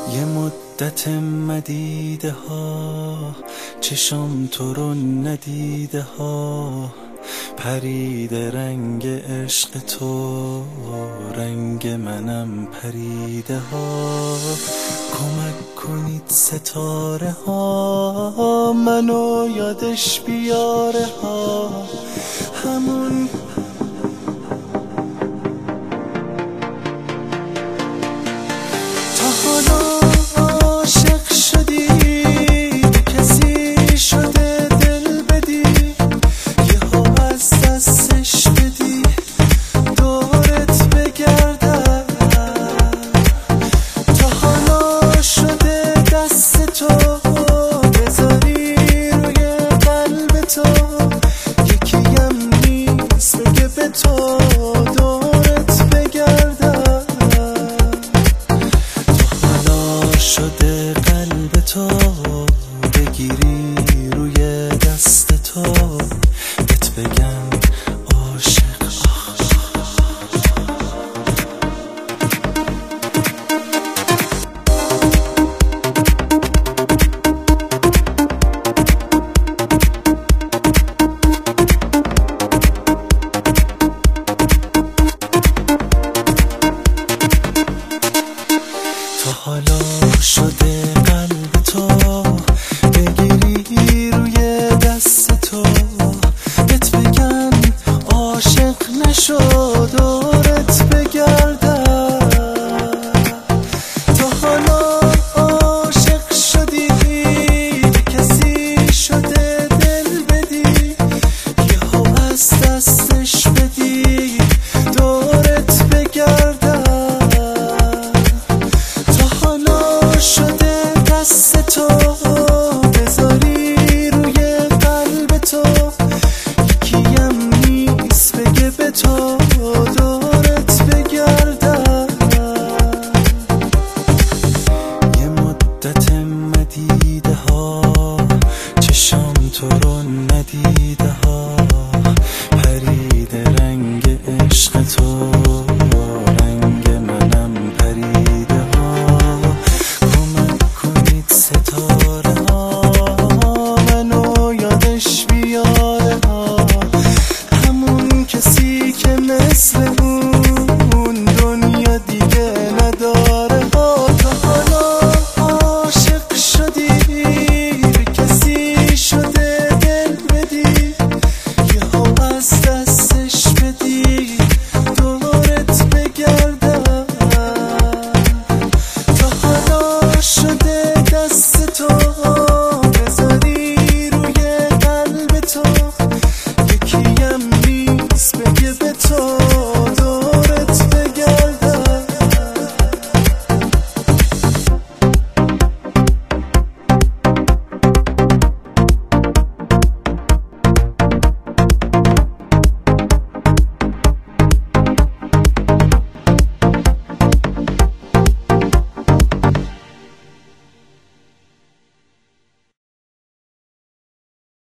یه مدت مدیده ها چشم تو رو ندیده ها، پریده رنگ عشق تو، رنگ منم پریده ها. کمک کنید ستاره ها منو یادش بیاره ها، همون تا حالا عاشق شدی کسی شده دل بدی، یهو از دستش بدی دورت بگردم. تا حالا شده دست تو بذاری روی قلب تو، یکیم نیست بگه به تو دورت بگردم. شده قلب تو بگیری روی دست تو، بهت بگم عاشق. تا حالا شده قلب تو بگیری روی دست تو، بهت بگم عاشق نشو دورت بگردم. تا حالا عاشق شدی کسی شده دل بدی، یهو از دستش بدی دورت بگردم. شده دست تو بذاری روی قلب تو، یکیم نیست بگه به تو دورت بگردم. یه مدت مدیده ها چشم تو رو ندیده ها، پریده رنگ عشق تو، رنگ منم پریده ها. ستاره ها منو یادش بیاره ها، همون کسی که مثل اون دنیا دیگه نداره ها. تا حالا عاشق شدی کسی شده دل بدی، یهو از دستش بدی دورت بگردم. تا حالا شده